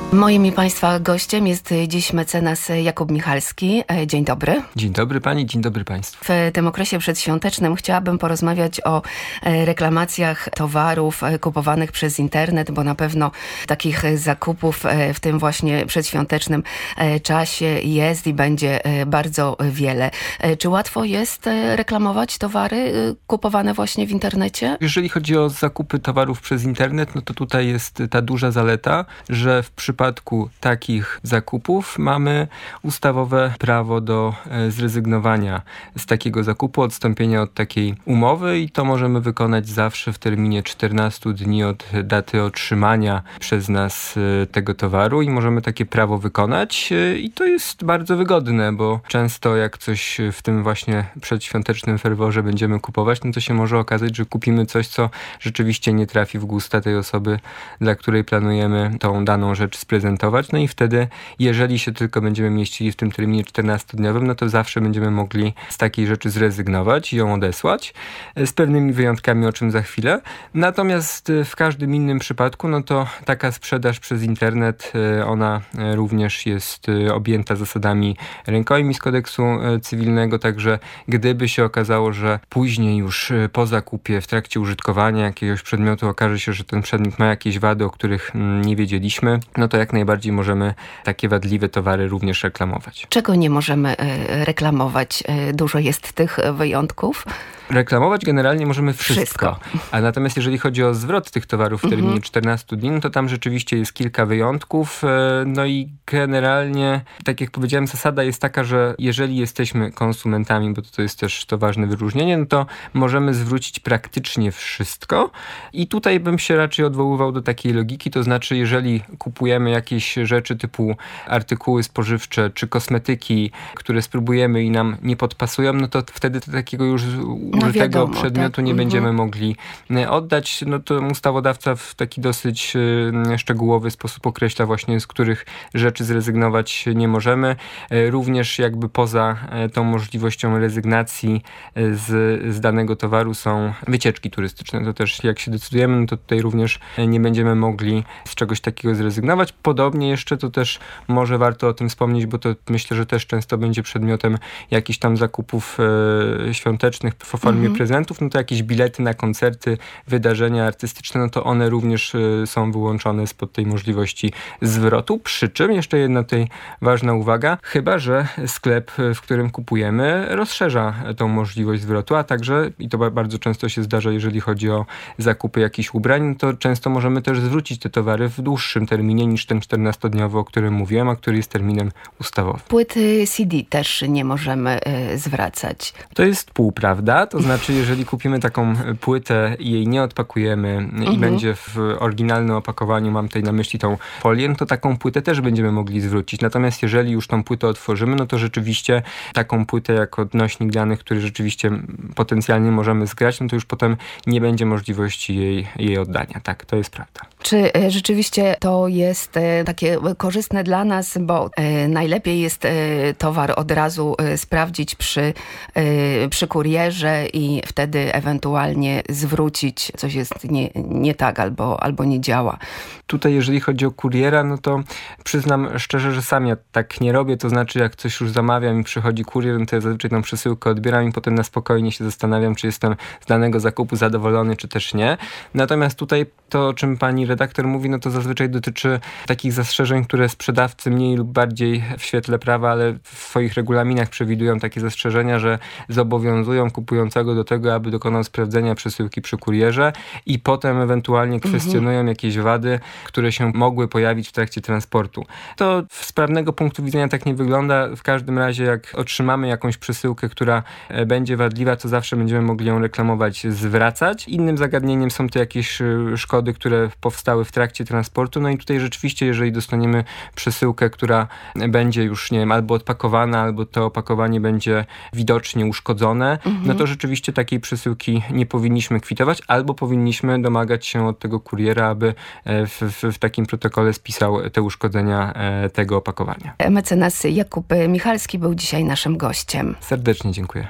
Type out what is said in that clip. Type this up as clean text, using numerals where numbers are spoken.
Moim i Państwa gościem jest dziś mecenas Jakub Michalski. Dzień dobry. Dzień dobry Pani, dzień dobry Państwu. W tym okresie przedświątecznym chciałabym porozmawiać o reklamacjach towarów kupowanych przez internet, bo na pewno takich zakupów w tym właśnie przedświątecznym czasie jest i będzie bardzo wiele. Czy łatwo jest reklamować towary kupowane właśnie w internecie? Jeżeli chodzi o zakupy towarów przez internet, no to tutaj jest ta duża zaleta, że w przypadku takich zakupów mamy ustawowe prawo do zrezygnowania z takiego zakupu, odstąpienia od takiej umowy i to możemy wykonać zawsze w terminie 14 dni od daty otrzymania przez nas tego towaru i możemy takie prawo wykonać i to jest bardzo wygodne, bo często jak coś w tym właśnie przedświątecznym ferworze będziemy kupować, no to się może okazać, że kupimy coś, co rzeczywiście nie trafi w gusta tej osoby, dla której planujemy tą daną rzecz sprezentować. No i wtedy, jeżeli się tylko będziemy mieścili w tym terminie 14-dniowym, no to zawsze będziemy mogli z takiej rzeczy zrezygnować i ją odesłać, z pewnymi wyjątkami, o czym za chwilę. Natomiast w każdym innym przypadku, no to taka sprzedaż przez internet, ona również jest objęta zasadami rękojmi z kodeksu cywilnego, także gdyby się okazało, że później już po zakupie, w trakcie użytkowania jakiegoś przedmiotu okaże się, że ten przedmiot ma jakieś wady, o których nie wiedzieliśmy, no to jak najbardziej możemy takie wadliwe towary również reklamować. Czego nie możemy reklamować? Dużo jest tych wyjątków? Reklamować generalnie możemy wszystko. A natomiast jeżeli chodzi o zwrot tych towarów w terminie 14 dni, no to tam rzeczywiście jest kilka wyjątków. No i generalnie, tak jak powiedziałem, zasada jest taka, że jeżeli jesteśmy konsumentami, bo to jest też to ważne wyróżnienie, no to możemy zwrócić praktycznie wszystko. I tutaj bym się raczej odwoływał do takiej logiki, to znaczy jeżeli kupujemy jakieś rzeczy typu artykuły spożywcze czy kosmetyki, które spróbujemy i nam nie podpasują, no to wtedy takiego już użytego przedmiotu nie będziemy mogli oddać. No to ustawodawca w taki dosyć szczegółowy sposób określa właśnie, z których rzeczy zrezygnować nie możemy. Również jakby poza tą możliwością rezygnacji z danego towaru są wycieczki turystyczne. To też jak się decydujemy, no to tutaj również nie będziemy mogli z czegoś takiego zrezygnować. Podobnie jeszcze to też może warto o tym wspomnieć, bo to myślę, że też często będzie przedmiotem jakichś tam zakupów świątecznych w formie prezentów, no to jakieś bilety na koncerty, wydarzenia artystyczne, no to one również są wyłączone spod tej możliwości zwrotu. Przy czym jeszcze jedna tutaj ważna uwaga, chyba że sklep, w którym kupujemy, rozszerza tą możliwość zwrotu, a także, i to bardzo często się zdarza, jeżeli chodzi o zakupy jakichś ubrań, no to często możemy też zwrócić te towary w dłuższym terminie niż ten 14-dniowy, o którym mówiłem, a który jest terminem ustawowym. Płyty CD też nie możemy zwracać. To jest półprawda, to znaczy jeżeli kupimy taką płytę i jej nie odpakujemy i będzie w oryginalnym opakowaniu, mam tutaj na myśli tą folię, to taką płytę też będziemy mogli zwrócić. Natomiast jeżeli już tą płytę otworzymy, no to rzeczywiście taką płytę jako odnośnik danych, który rzeczywiście potencjalnie możemy zgrać, no to już potem nie będzie możliwości jej oddania. Tak, to jest prawda. Czy rzeczywiście to jest takie korzystne dla nas, bo najlepiej jest towar od razu sprawdzić przy kurierze i wtedy ewentualnie zwrócić, coś jest nie tak albo nie działa. Tutaj jeżeli chodzi o kuriera, no to przyznam szczerze, że sam ja tak nie robię, to znaczy jak coś już zamawiam i przychodzi kurier, no to ja zazwyczaj tą przesyłkę odbieram i potem na spokojnie się zastanawiam, czy jestem z danego zakupu zadowolony, czy też nie. Natomiast tutaj to, o czym pani redaktor mówi, no to zazwyczaj dotyczy takich zastrzeżeń, które sprzedawcy mniej lub bardziej w świetle prawa, ale w swoich regulaminach przewidują takie zastrzeżenia, że zobowiązują kupującego do tego, aby dokonał sprawdzenia przesyłki przy kurierze i potem ewentualnie kwestionują jakieś wady, które się mogły pojawić w trakcie transportu. To z prawnego punktu widzenia tak nie wygląda. W każdym razie jak otrzymamy jakąś przesyłkę, która będzie wadliwa, to zawsze będziemy mogli ją reklamować, zwracać. Innym zagadnieniem są to jakieś szkody, które powstały w trakcie transportu. No i tutaj rzeczywiście, jeżeli dostaniemy przesyłkę, która będzie już, nie wiem, albo odpakowana, albo to opakowanie będzie widocznie uszkodzone, no to rzeczywiście takiej przesyłki nie powinniśmy kwitować, albo powinniśmy domagać się od tego kuriera, aby w takim protokole spisał te uszkodzenia tego opakowania. Mecenas Jakub Michalski był dzisiaj naszym gościem. Serdecznie dziękuję.